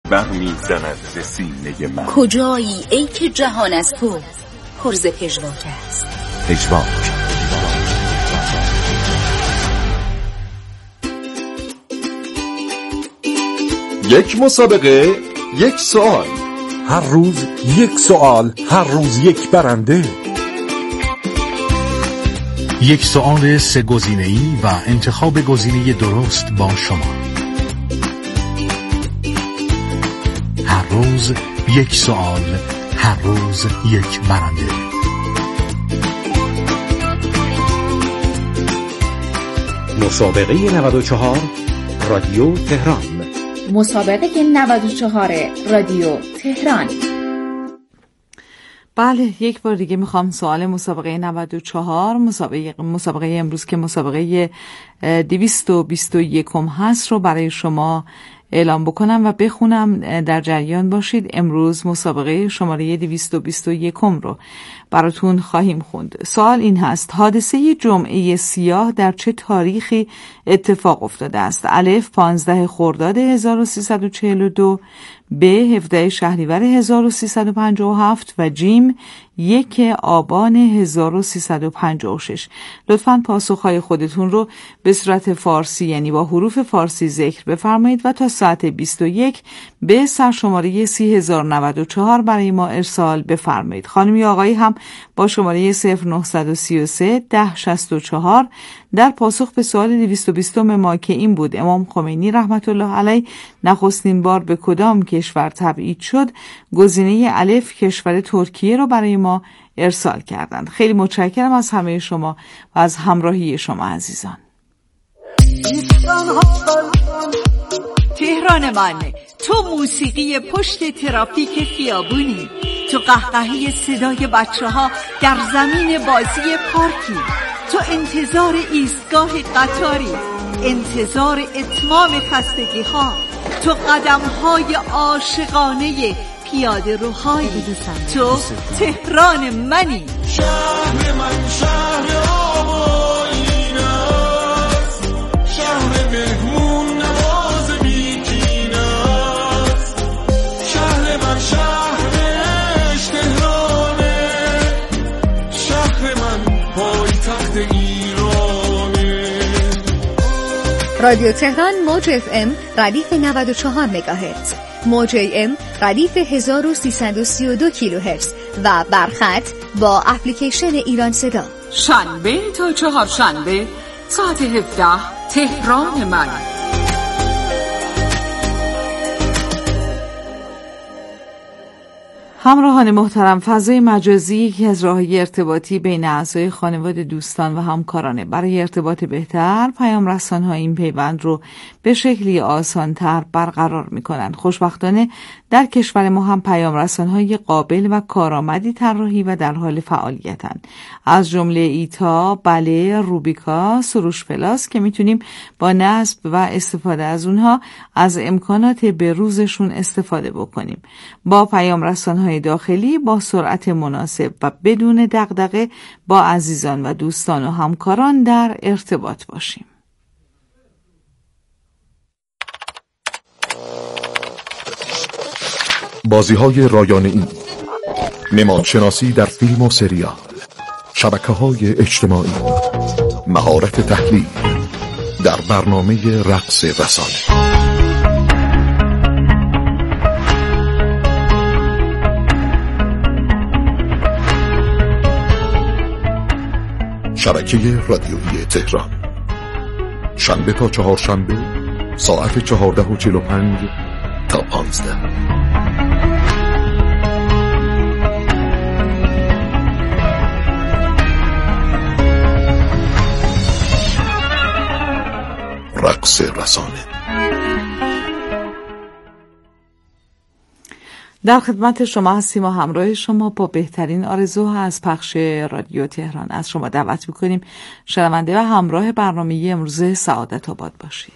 برمی‌زند ز سینه من. کجایی ای که جهان از تو پر ز پژواک است. پژواک. یک مسابقه، یک سوال. هر روز یک سوال، هر روز یک برنده. یک سوال 3 گزینه‌ای و انتخاب گزینه درست با شما. هر روز یک سوال، هر روز یک برنده. مسابقه 94 رادیو تهران. مسابقه 94 رادیو تهران. بله، یک بار دیگه میخوام سوال مسابقه 94 مسابقه امروز که مسابقه 221 هست رو برای شما اعلام بکنم و بخونم، در جریان باشید. امروز مسابقه شماره 221 رو براتون خواهیم خوند. سوال این هست: حادثه جمعه سیاه در چه تاریخی اتفاق افتاده است؟ الف 15 خرداد 1342، ب 17 شهریور 1357 و جیم 1 آبان 1356. لطفاً پاسخهای خودتون رو به صورت فارسی، یعنی با حروف فارسی ذکر بفرمایید و تا ساعت 21 به سرشماره 30094 برای ما ارسال بفرمایید. خانم یا آقایی هم با شماره 0933 1064 در پاسخ به سوال 220 ما که این بود: امام خمینی رحمت الله علیه نخستین بار به کدام کشور تبعید شد؟ گزینه الف کشور ترکیه رو برای ما ارسال کردند. خیلی متشکرم از همه شما و از همراهی شما عزیزان. تهران من، تو موسیقی پشت ترافیک خیابونی، تو قهقهی صدای بچه‌ها در زمین بازی پارکی، تو انتظار ایستگاه قطاری، انتظار اتمام خستگی‌ها، تو قدم‌های عاشقانه پیاده روهایی، تو تهران منی. شهر من شهر آبایین است، شهر مهمون نواز بیکین است، شهر من شهرش تهرانه، شهر من پایتخت ایرانه. رادیو تهران موج FM ردیف 94 مگاهرتز، موج AM ردیف 1332 کیلوهرتز و برخط با اپلیکیشن ایران صدا. شنبه تا چهارشنبه ساعت 17 تهران من. همراهان محترم، فضای مجازی یکی از راه‌های ارتباطی بین اعضای خانواده، دوستان و همکارانه. برای ارتباط بهتر، پیام رسان‌ها این پیوند رو به شکلی آسان‌تر برقرار می‌کنند. خوشبختانه در کشور ما هم پیام رسان‌های قابل و کارآمدی طراحی و در حال فعالیتند. از جمله ایتا، بله، روبیکا، سروش پلاس که میتونیم با نصب و استفاده از اونها از امکانات بروزشون استفاده بکنیم. با پیام رسان‌های داخلی با سرعت مناسب و بدون دغدغه با عزیزان و دوستان و همکاران در ارتباط باشیم. بازی‌های رایانه‌ای، نمادشناسی در فیلم و سریال، شبکه‌های اجتماعی، مهارت تحلیل در برنامه رقص رسانه. شبکه رادیویی تهران، شنبه تا چهارشنبه ساعت 14:45 تا 15. رقص رسانه. در خدمت شما هستیم و همراه شما با بهترین آرزوها از پخش رادیو تهران از شما دعوت می‌کنیم شنونده و همراه برنامه امروز سعادت آباد باشید.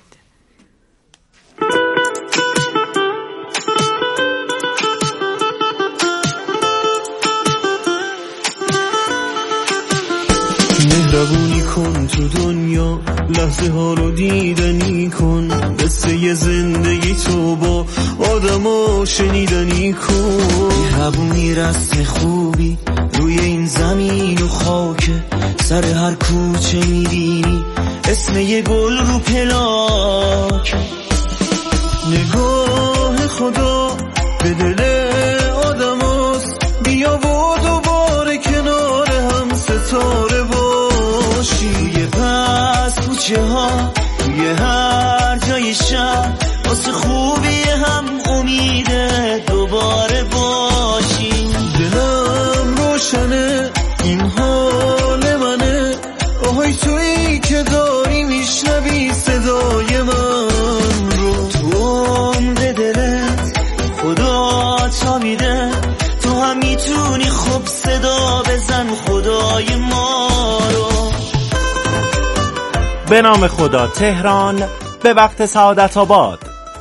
مهربونی کن تو دنیا، لحظه ها رو دیدنی کن، قصه زندگی تو با آدمو شنیدنی کن. مهربونی رسم خوبی روی این زمین و خاکه، سر هر کوچه میبینی اسم یه گل رو پلاک. نگاه خدا به دل آدماست، بیا و دوباره کنار هم ستاره باشی. توی پس کوچه ها توی هر جای شهر واسه خوبی هم امیده دوباره باشیم. دلم روشنه این حال منه، آهای تویی که داری میشنوی صدای من رو. تو عمق دلت خدا تا میده، تو هم میتونی خوب صدا بزن خدای ما رو. به نام خدا تهران به وقت سعادت آباد.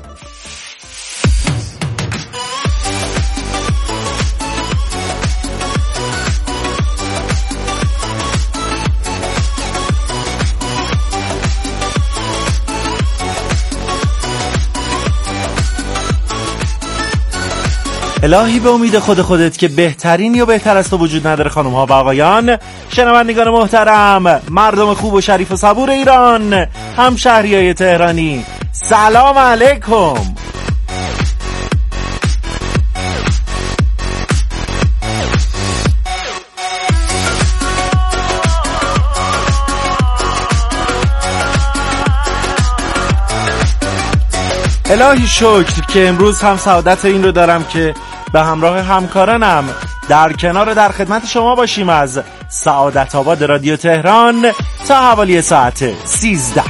الهی به امید خودت که بهترین یا بهتر از تو وجود نداره. خانم ها و آقایان، شنوندگان محترم، مردم خوب و شریف و صبور ایران، همشهریای تهرانی، سلام علیکم. الهی شکر که امروز هم سعادت این رو دارم که به همراه همکارانم در خدمت شما باشیم از سعادت آباد رادیو تهران تا حوالی ساعت 13.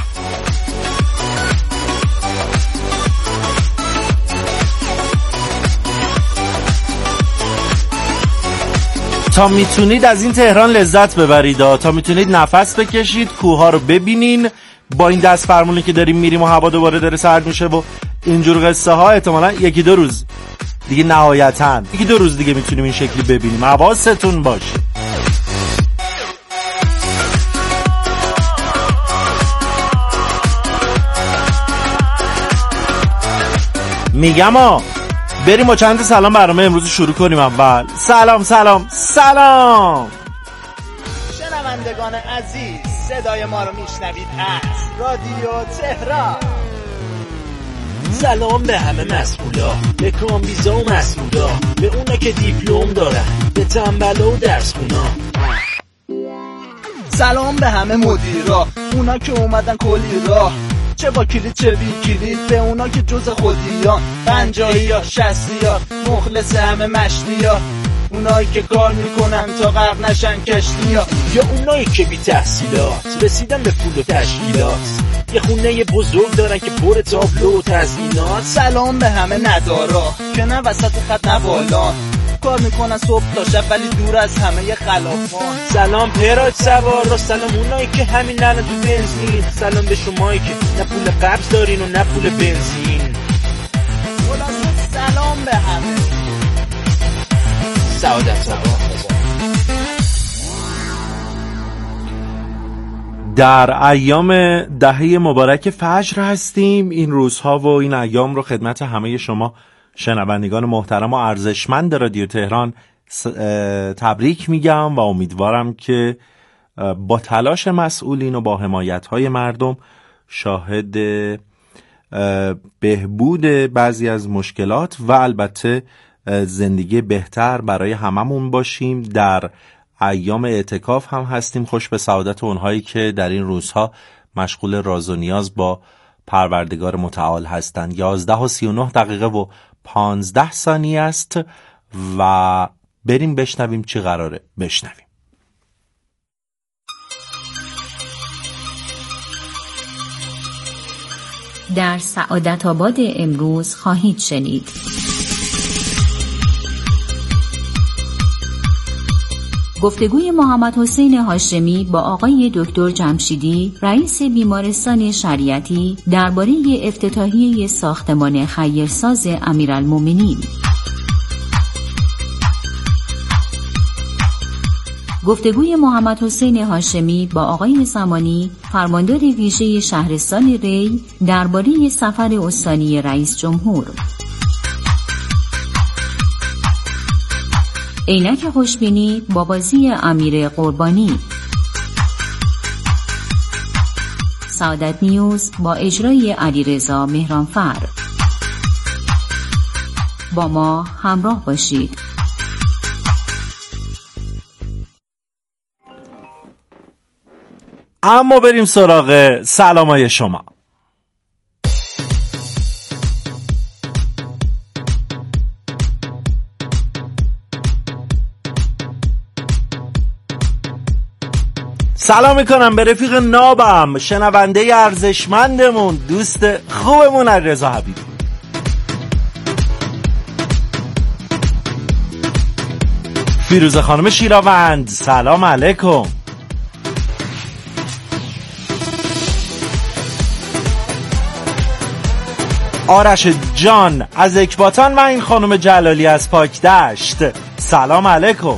تا میتونید از این تهران لذت ببرید، تا میتونید نفس بکشید، کوها رو ببینین. با این دست فرمونی که داریم میریم و هوا دوباره داره سرد میشه و اینجور قصه ها، احتمالاً یکی دو روز دیگه، نهایتاً یکی دو روز دیگه میتونیم این شکلی ببینیم. حواستون باشه. میگم بریم با چند سلام برنامه امروز شروع کنیم. اول سلام شنوندگان عزیز، صدای ما رو میشنوید از رادیو تهران. سلام به همه مسئولا، به کامبیزا و مسئولا، به اونا که دیپلم دارن، به تنبلا و درس خونا. سلام به همه مدیرا، اونا که اومدن کلی راه، چه با کلید چه بی کلید، به اونا که جز خودیان، 50 60 مخلص همه مشتیا، اونایی که کار میکنن تا غرق نشن کشتیا، یا اونایی که بی تحصیلات رسیدن به پول و تشکیلات، یه خونه بزرگ دارن که پر تابلو و تزیینات. سلام به همه ندارا که نه وسط خط نه بالان، کار میکنن صبح تا شب ولی دور از همه خلافان. سلام پراج سوارا، سلام اونایی که همین نرن تو بنزین، سلام به شمایی که نه پول قبض دارین و نه پول بنزین. خلاصه سلام به همه. سعادت آباد. در ایام دهه مبارک فجر هستیم. این روزها و این ایام رو خدمت همه شما شنوندگان محترم و ارزشمند رادیو تهران تبریک میگم و امیدوارم که با تلاش مسئولین و با حمایت‌های مردم شاهد بهبود بعضی از مشکلات و البته زندگی بهتر برای هممون باشیم. در ایام اعتکاف هم هستیم. خوش به سعادت اونهایی که در این روزها مشغول راز و نیاز با پروردگار متعال هستند. 11:39 و 15 ثانیه است و بریم بشنویم چی قراره بشنویم. در سعادت آباد امروز خواهید شنید: گفتگوی محمد حسین هاشمی با آقای دکتر جمشیدی، رئیس بیمارستان شریعتی، درباره افتتاحیه ساختمان خیرساز امیرالمومنین. گفتگوی محمد حسین هاشمی با آقای زمانی، فرماندار ویژه شهرستان ری، درباره سفر استانی رئیس جمهور. عینک خوشبینی با بازی امیر قربانی. سعادت نیوز با اجرای علیرضا مهرانفر. با ما همراه باشید. اما بریم سراغ سلامای شما. سلام میکنم به رفیق نابم، شنونده ارزشمندمون، دوست خوبمون علیرضا حبیبی. فیروزه خانم شیراوند، سلام علیکم. آرش جان از اکباتان و این خانم جلالی از پاکدشت، سلام علیکم.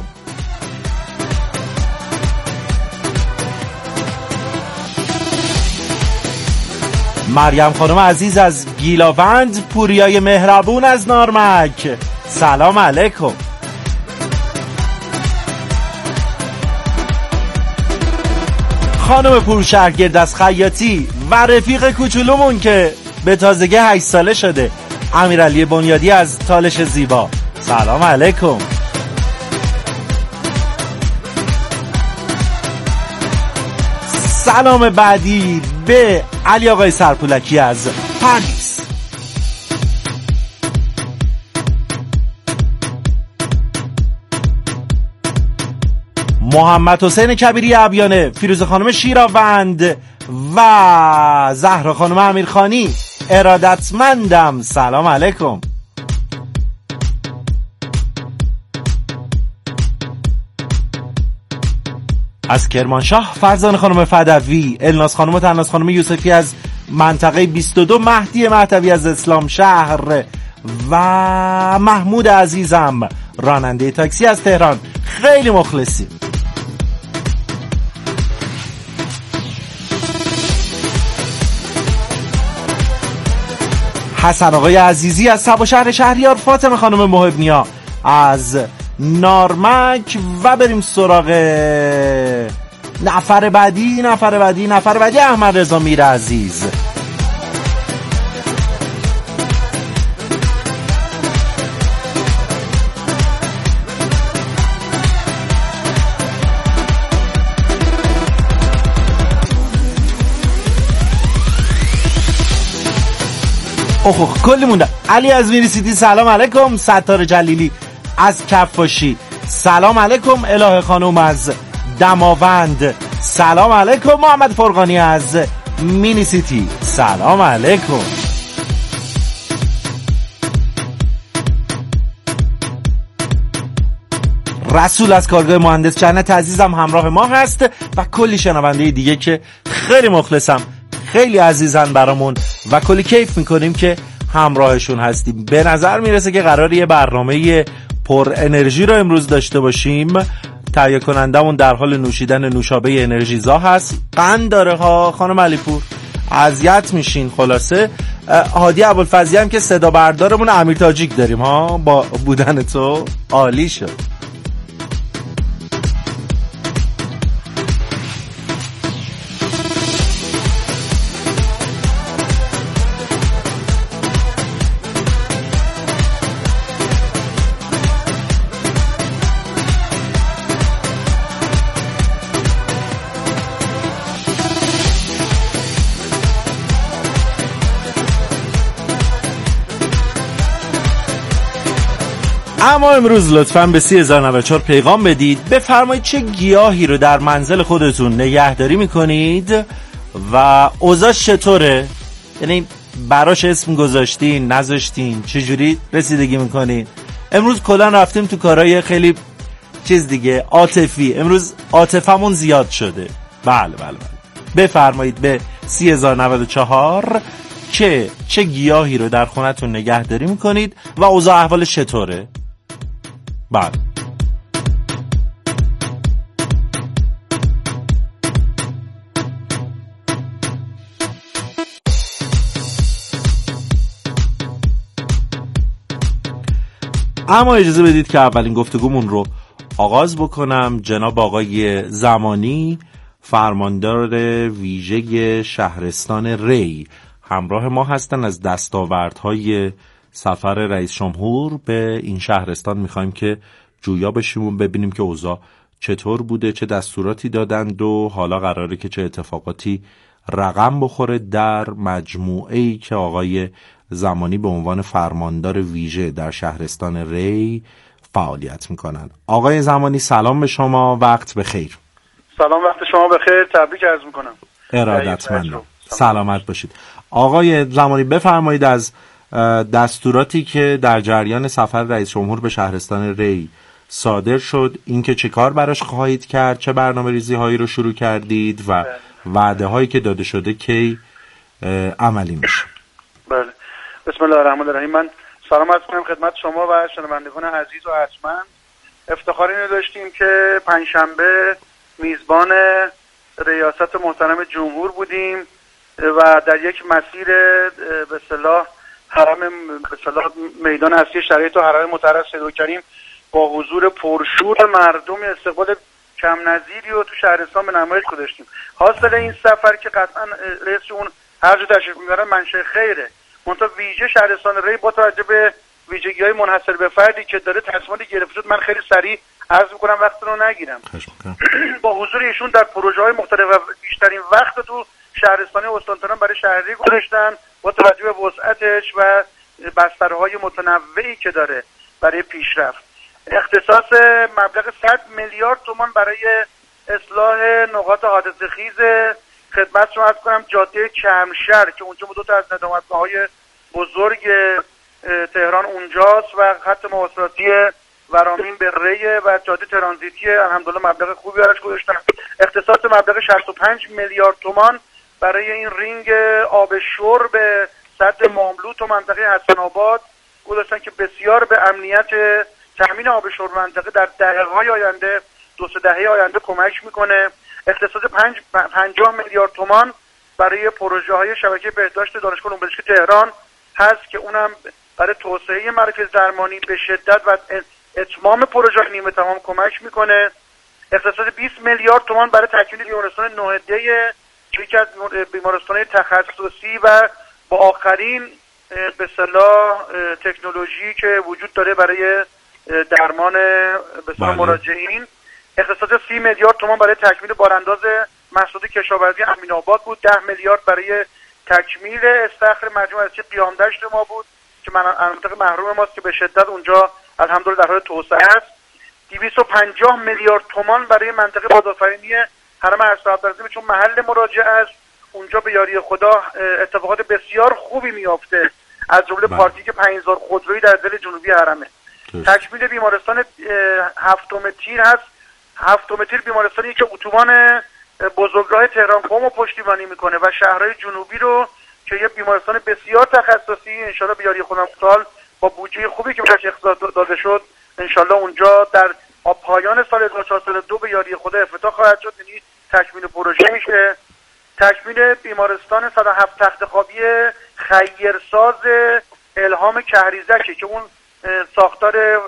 مریم خانم عزیز از گیلاوند، پوریای مهربون از نارمک، سلام علیکم. خانم پورشهرگرد از خیاطی و رفیق کوچولومون که به تازگی 8 ساله شده، امیرعلی بنیادی از تالش زیبا، سلام علیکم. سلام بعدی به علی آقای سرپولکی از پاریس. محمد حسین کبیری ابیانه، فیروزه خانم شیراوند و زهرا خانم امیرخانی، ارادتمندم، سلام علیکم. از کرمانشاه فرزان خانم فدوی، الناس خانم و تناس خانم یوسفی از منطقه 22، مهدی مهدوی از اسلام شهر و محمود عزیزم راننده تاکسی از تهران، خیلی مخلصیم. حسن آقای عزیزی از سبا شهر شهریار، فاطمه خانم محبنیا از نارمک و بریم سراغ نفر بعدی احمد رضا میر عزیز. اوه کلی مونده. علی از میرسیدی، سلام علیکم. ستار جلیلی از کفاشی، سلام علیکم. الهه خانوم از دماوند، سلام علیکم. محمد فرقانی از مینی سیتی، سلام علیکم. رسول از کارگاه مهندس جنت عزیزم همراه ما هست و کلی شنونده دیگه که خیلی مخلصم، خیلی عزیزن برامون و کلی کیف میکنیم که همراهشون هستیم. به نظر میرسه که قراره یه برنامه پر انرژی رو امروز داشته باشیم. تهیه کنندمون در حال نوشیدن نوشابه انرژیزا هست، قند داره ها خانم علیپور، اذیت میشین. خلاصه هادی ابوالفضلی هم که صدا بردارمون امیر تاجیک داریم ها، با بودن تو عالی شد. اما امروز لطفاً به 3094 پیغام بدید، بفرمایید چه گیاهی رو در منزل خودتون نگهداری میکنید و اوضاعش چطوره، یعنی براش اسم گذاشتین نذاشتین، چجوری رسیدگی میکنین. امروز کلا رفتیم تو کارهای خیلی چیز دیگه عاطفی، امروز عاطفمون زیاد شده. بله بفرمایید به 3094 که چه گیاهی رو در خونتون نگهداری میکنید و اوضاع احوالش چطوره. بله اما اجازه بدید که اولین گفتگومون رو آغاز بکنم. جناب آقای زمانی، فرماندار ویژه شهرستان ری، همراه ما هستن. از دستاوردهای سفر رئیس جمهور به این شهرستان میخوایم که جویا بشیم و ببینیم که اوضاع چطور بوده، چه دستوراتی دادند و حالا قراره که چه اتفاقاتی رقم بخوره در مجموعه‌ای که آقای زمانی به عنوان فرماندار ویژه در شهرستان ری فعالیت میکنن. آقای زمانی سلام به شما، وقت بخیر. سلام، وقت شما بخیر، تبریک عرض میکنم. ارادتمندم، سلامت باشید. آقای زمانی بفرمایید از دستوراتی که در جریان سفر رئیس جمهور به شهرستان ری صادر شد، اینکه چه کار براش خواهید کرد، چه برنامه‌ریزی هایی رو شروع کردید و وعده هایی که داده شده کی عملی میشه. بله، بسم الله الرحمن الرحیم. من سلام عرض می‌کنم خدمت شما و شنوندگان عزیز و ارجمند. افتخار اینو داشتیم که پنجشنبه میزبان ریاست محترم جمهور بودیم و در یک مسیر به اصطلاح حرم، به اصطلاح میدان اصلی شریعت و حرم مطهر سید کریم با حضور پرشور مردم استقبال کم نظیری رو تو شهرستان به نمایش گذاشتیم. حاصل این سفر که قطعا رئیس اون هر جا تشریف میبرن منشأ خیره، منتها ویژه شهرستان ری با توجه به ویژگی‌های منحصر به فردی که داره تصمیماتی گرفته شد، من خیلی سریع عرض می‌کنم وقت رو نگیرم. با حضور ایشون در پروژه‌های مختلف و بیشترین وقت تو شهرستان استان تهران برای شهری گذاشتن با توجه به وسعتش و بسترهای متنوعی که داره برای پیشرفت. اختصاص مبلغ 100 میلیارد تومان برای اصلاح نقاط حادثه خیز خدمتتون عرض کنم جاده چرمشهر که اونجا دو تا از ندامتگاه‌های بزرگ تهران اونجاست و خط مواصلاتی ورامین به ری و جاده ترانزیتی الحمدلله مبلغ خوبی براش گذاشتن. اختصاص مبلغ 65 میلیارد تومان برای این رینگ آب شرب سد ماملو تو منطقه حسن آباد گذاشتن که بسیار به امنیت تامین آب شرب منطقه در دهه‌های آینده، 2-3 دهه آینده کمک میکنه. اختصاص 50 میلیارد تومان برای پروژه‌های شبکه بهداشت دانشگاه علوم پزشکی تهران هست که اونم برای توسعه مراکز درمانی به شدت و اتمام پروژه نیمه تمام کمک میکنه. اختصاص 20 میلیارد تومان برای تکمیل بیمارستان نهده که یکی از بیمارستان‌های تخصصی و با آخرین به اصطلاح تکنولوژی که وجود داره برای درمان به اصطلاح مراجعین. اختصاص 30 میلیارد تومان برای تکمیل بارانداز محصولات کشاورزی امین آباد بود. 10 میلیارد برای تکمیل استخر مجموعه اصلی قیام دشت ما بود که مناطق محروم ماست که به شدت اونجا الحمدلله در حال توسعه است. 250 میلیارد تومان برای منطقه بازآفرینی حرم عبدالعظیم چون محل مراجعه است، اونجا به یاری خدا اتفاقات بسیار خوبی میافته، از جمله پارکینگ 5000 خودرویی در دل جنوبی حرمه. تکمیل بیمارستان هفتم تیر هست. هفتم تیر بیمارستانی که اتوبان بزرگراه تهران قم رو پشتیبانی میکنه و شهرهای جنوبی رو که یه بیمارستان بسیار تخصصی انشالله به یاری خدا سال با بودجه خوبی که بهش اختصاص داده شد انشالله اونجا در پایان سال 2042 به یاری خدا افتتاح خواهد شد، یعنی تکمیل پروژه میشه. تکمیل بیمارستان 107 تخت خوابی خیرساز الهام کهریزکی که اون ساختار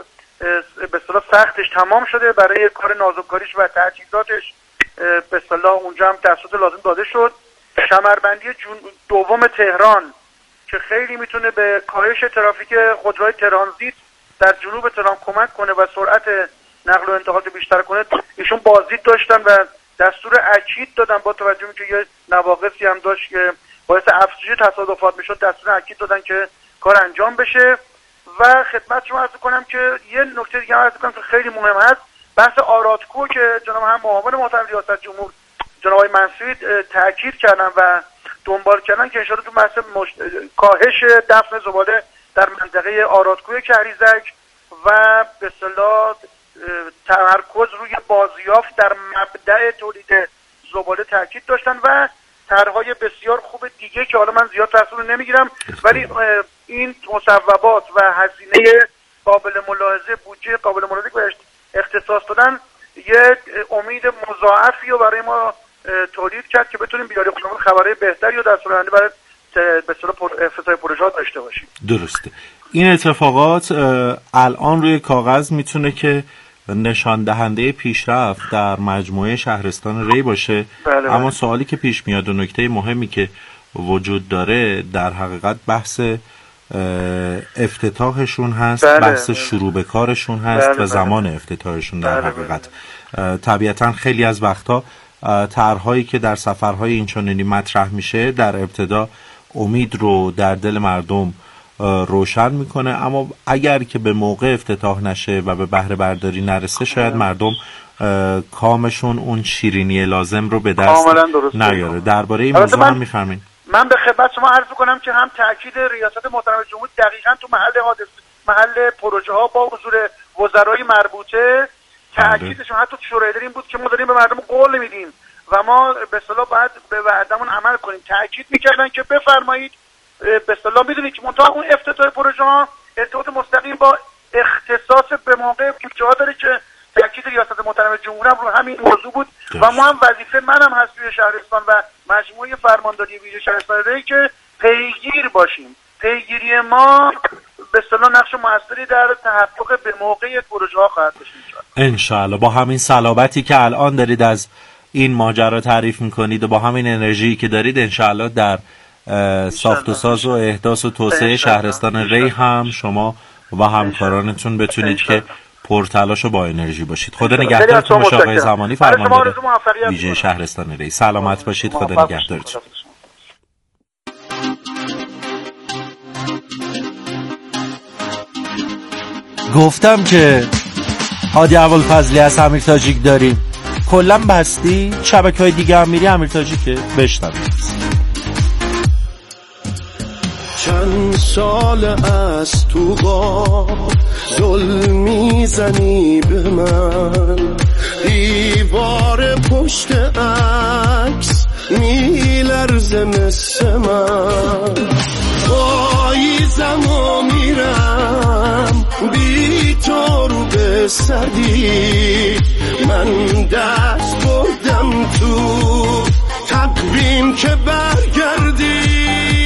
به اصطلاح سختش تمام شده، برای کار نازوکاریش و تجهیزاتش به اصطلاح اونجا هم دستورات لازم داده شد. کمربندی دوم تهران که خیلی میتونه به کاهش ترافیک خودروهای ترانزیت در جنوب تهران کمک کنه و سرعت نقل و انتقالات بیشتر کنه، ایشون بازدید داشتن و دستور اکید دادن با توجه به یه نواقصی هم داشت که باعث افزایش تصادفات میشد، دستور اکید دادن که کار انجام بشه. و خدمت شما عرض کنم که یه نکته دیگه عرض کنم که خیلی مهم هست، بحث آرادکو که جناب هم معاون محترم ریاست جمهور جناب آقای منصوری تاکید کردن و دنبال کردن که انشاءالله تو بحث کاهش دفن زباله در منطقه آرادکوی کهریزک و به اصطلاح تمرکز روی بازیافت در مبدأ تولید زباله تاکید داشتن و طرح‌های بسیار خوب دیگه که حالا من زیاد تفصیل نمیگیرم، ولی این مصوبات و هزینه قابل ملاحظه، بودجه قابل ملاحظه که اختصاص دادن یه امید مضاعفی رو برای ما تولید کرد که بتونیم بیاری خودمون خبرهای بهتری و در سال آینده برای به اصطلاح افتتاح پروژه داشته باشیم. درسته. این اتفاقات الان روی کاغذ میتونه که نشان دهنده پیشرفت در مجموعه شهرستان ری باشه. بله. اما سوالی که پیش میاد و نکته مهمی که وجود داره در حقیقت بحث افتتاحشون هست. بله. بحث شروع به کارشون هست. بله. و زمان افتتاحشون در بله. حقیقت طبیعتا خیلی از وقتا طرح‌هایی که در سفرهای اینچنینی مطرح میشه در ابتدا امید رو در دل مردم روشن میکنه، اما اگر که به موقع افتتاح نشه و به بهره برداری نرسه شاید مردم کامشون اون شیرینی لازم رو به دست نیاره. درباره این موضوع هم میفرمایید؟ من به خدمت شما عرض کنم که هم تاکید ریاست محترم جمهوری دقیقاً تو محل پروژه ها با حضور وزرای مربوطه تاکیدشون حتی شورای این بود که ما داریم به مردم قول میدیم و ما به اصطلاح باید به وعدمون عمل کنیم. تاکید میکردن که بفرمایید به اصطلاح میدونید که منتها اون افتتاح پروژه ها ارتباط مستقیم با اختصاص به موقع جا داره که تاکید ریاست محترم جمهوری هم رو همین موضوع بود و ما هم وظیفه منم هست توی شهرستان و مجموعه فرمانداری ویژه شهرستان ری که پیگیر باشیم. پیگیری ما به اصطلاح نقش موثری در تحقق به موقع پروژه ها خواهد داشت انشاءالله. با همین صلابتی که الان دارید از این ماجرا تعریف میکنید و با همین انرژی که دارید انشاءالله در ساخت و ساز و احداث و توسعه شهرستان ری هم شما و همکارانتون بتونید که پرتلاش و با انرژی باشید. خدا نگهدارتون. آقای زمانی فرمانده ویژه شهرستان ری. سلامت باشید. خدا نگهدارتون. گفتم که هادی ابوالفضلی از امیر تاجیک داریم. کلا بستی شبکه‌های دیگه هم میری امیر تاجیکه بشنوید. چند سال از تو غار ظلم میزنی به من، دیوار پشت عکس میلرزه مثل من، پاییزم و میرم بی تو رو به سدی، من دست بردم تو تقویم که برگردی،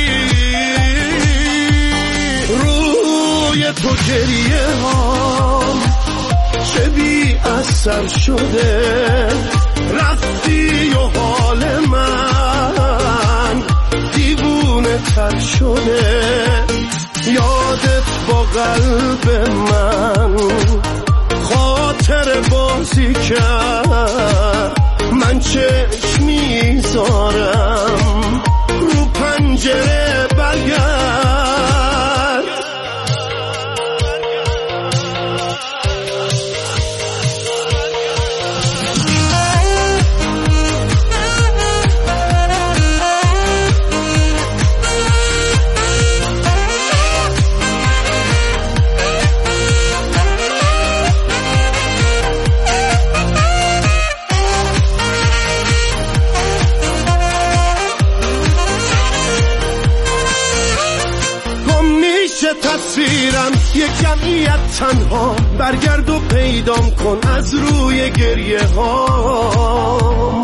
روی تو گریه ها چه بی اثر شده، رفتی و حال من دیوونه تر شده، یادت با قلب من خاطر بازی کرد، من چشم میذارم رو پنجره برگرد. تصویرم یک جمعیت تنها، برگرد و پیدام کن از روی گریه ها،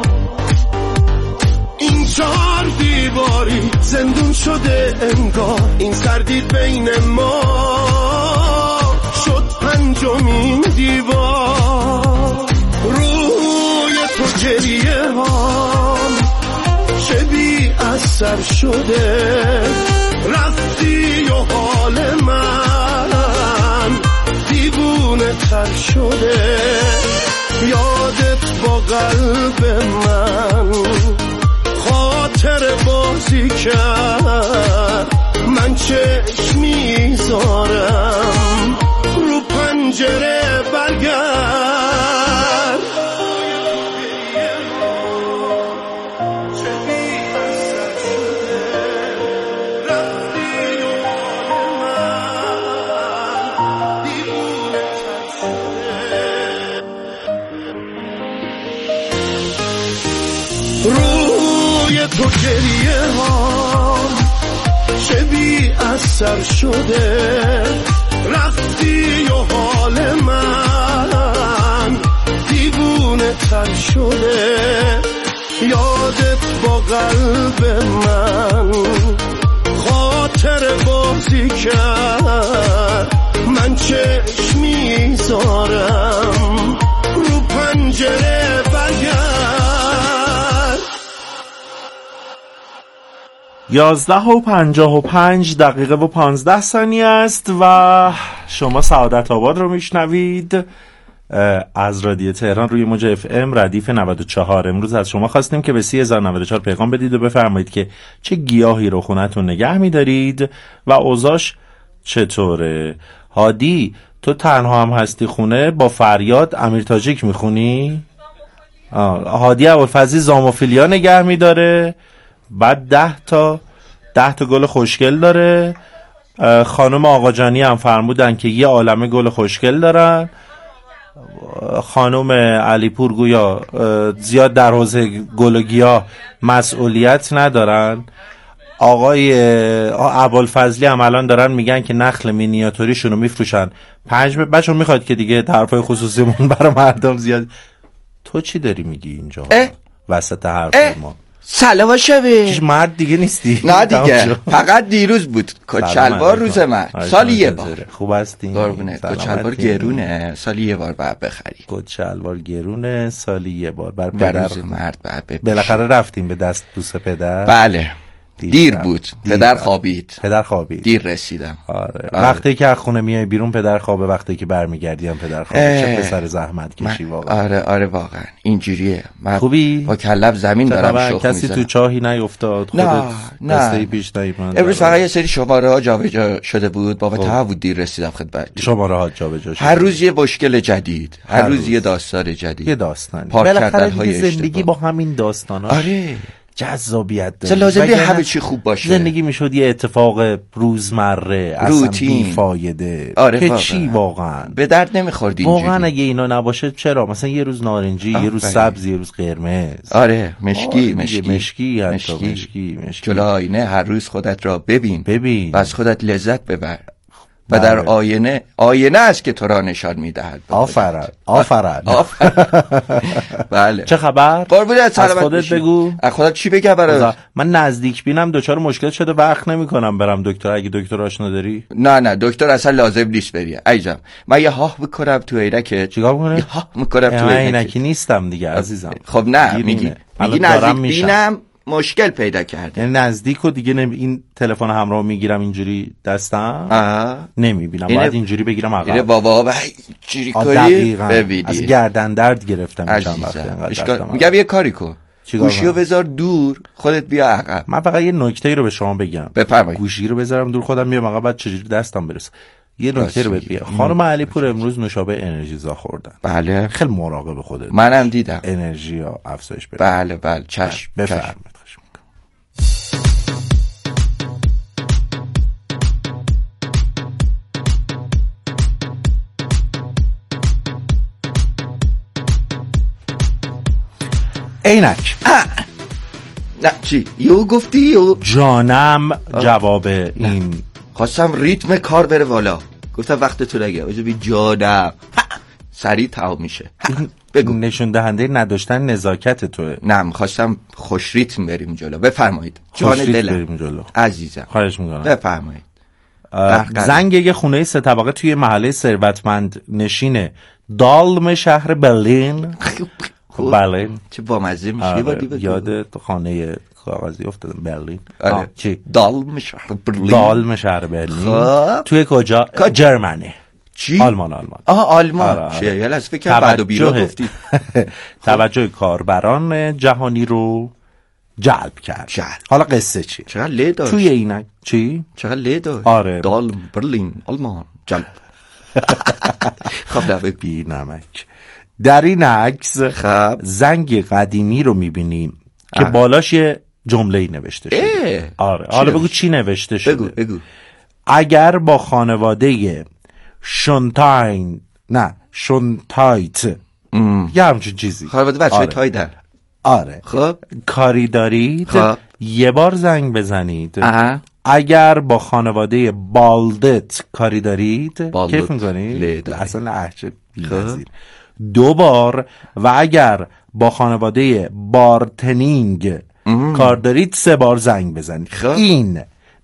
این چهار دیواری زندون شده انگار، این سردید بین ما شد پنجمین دیوار، روی تو گریه ها چه بی اثر شده، رفتی و حال من دیوونه تر شده، یادت با قلب من خاطر بازی کرد، من چشم میذارم رو پنجره برگرد. روی تو گریه ها چه بی اثر شده، رفتی و حال من دیوونه تر شده، یادت با قلب من خاطر بازی کرد، من چشم میذارم 11:55 دقیقه و 15 ثانیه است و شما سعادت آباد رو میشنوید از رادیو تهران روی موج اف ام ردیف 94. امروز از شما خواستیم که به 3094 پیغام بدید و بفرمایید که چه گیاهی رو خونتون نگه میدارید و اوضاعش چطوره. هادی تو تنها هم هستی خونه با فریاد امیر تاجیک میخونی؟ هادی ابوالفضلی زاموفیلیا نگه میداره، بعد 10 تا گل خوشگل داره. خانم آقاجانی هم فرمودن که یه عالمه گل خوشگل دارن. خانم علیپور گویا زیاد در حوزه گل و گیاه مسئولیت ندارن. آقای ابوالفضلی هم الان دارن میگن که نخل مینیاتوریشون رو میفروشن 5 بچه‌ها میخواد که دیگه حرفای خصوصیمون برای مردم زیاد. تو چی داری میگی اینجا وسط حرف ما؟ سلام شبه مرد دیگه نیستی؟ نه دیگه فقط دیروز بود کچلوار روز من سالی یه بار. خوب هستی؟ کچلوار گرونه سالی یه بار باید بخری. کچلوار گرونه سالی یه بار بر پدر مرد باید بپیش. بالاخره رفتیم به دست بوسه پدر. بله دیر بود. پدر خوابید دیر رسیدم. آره. وقتی که از خونه میای بیرون پدر خوابه، وقتی که برمیگردی هم پدر خوابه. چه پسر زحمت کشی واقعا. آره واقعا اینجوریه. خوبی؟ با کلب زمین دارم شخ میزنم. کسی تو چاهی نیفتاد؟ خودت دسته پیش نیومد؟ امروز فقط یه سری شماره ها جابجا شده بود، بابت بود دیر رسیدم خدمت. شماره ها جابجا شده. هر روز یه مشکل جدید، هر روز یه داستان جدید، یه داستان. بالاخره زندگی با همین داستانا آره جذابیت داره. لازمه همه چی خوب باشه. زندگی میشد یه اتفاق روزمره اصلا بیفایده. آره که چی واقعا به درد نمیخورد اینجوری. واقعا اگه اینا نباشه چرا مثلا یه روز نارنجی، یه روز سبز، یه روز قرمز. آره مشکی جلوی آینه هر روز خودت را ببین و از خودت لذت ببر. و در آینه است که تو را نشان میدهد. آفرین. بله. چه خبر؟ قربونت از خودت بگو. از خودت چی بگم برات؟ من نزدیک بینم دچار مشکل شده، وقت نمیکنم برم دکتر. اگه دکتر آشنا داری؟ نه دکتر اصلا لازم نیست بری. عزیزم من یه هاه میکنم تو عینکه. چیکار میکنی؟ یه هاه میکنم تو عینکی نیستم دیگه عزیزم. خب نه میگی نزدیک بینم مشکل پیدا کرده. یعنی نزدیک و دیگه این تلفن همراه میگیرم اینجوری دستم نمیبینم، باید اینجوری بگیرم عقب. بابا اینجوری کنی ببینی از گردن درد گرفتم چند وقت. میگم یه کاری کن، گوشیو بذار دور، خودت بیا عقب. من فقط یه نکته رو به شما بگم. بفرمایید. گوشی رو بذارم دور، خودم میام عقب، بعد چجوری دستم برسه. یه نکته رو بگم. خانم علیپور امروز نوشابه انرژیزا خوردن. بله. خیلی مراقب خودت. منم دیدم. انرژی ها افزایش بده. بله چشم. بفرمایید. عینک. نه چی؟ یو گفتی جانم جواب این خواستم ریتم کار بره والا، گفتم وقت تو نگه بذار بی جانم سریع تمام میشه. بگو. نشون دهنده نداشتن نزاکت توه. نه خواستم خوش ریتم بریم جلو. بفرمایید. جان دلم بریم جلو. عزیزم خواهش میکنم. بفرمایید. زنگ یه خونه 3 طبقه توی محله ثروتمند نشین دالم شهر برلین. بله چه بامزه میشه. یاد خانه کاغذی افتادم. برلین. چی؟ دالم شهر برلین. توی کجا؟ جرمنی. چی؟ آلمان. آلمان. چه یه لحظه فکر بعد و بیرا گفتی. توجه کاربران جهانی رو جلب کرد. حالا قصه چی؟ چقدر له داشت توی اینک. چی؟ چقدر له داشت. آره. دالم برلین آلمان جلب. خب بی نمک. در این عکس زنگ قدیمی رو میبینیم که بالاش یه جمله‌ای نوشته شده. آره. حالا بگو چی نوشته شده. بگو. اگر با خانواده شونتایت یه همچین چیزی، خانواده بچه تایدن. آره. خب کاری دارید یه بار زنگ بزنید. اگر با خانواده بالدت کاری دارید کیف میکنید اصلا لهجه بی‌نظیر 2 بار، و اگر با خانواده بارتنینگ کار دارید 3 بار زنگ بزنید. این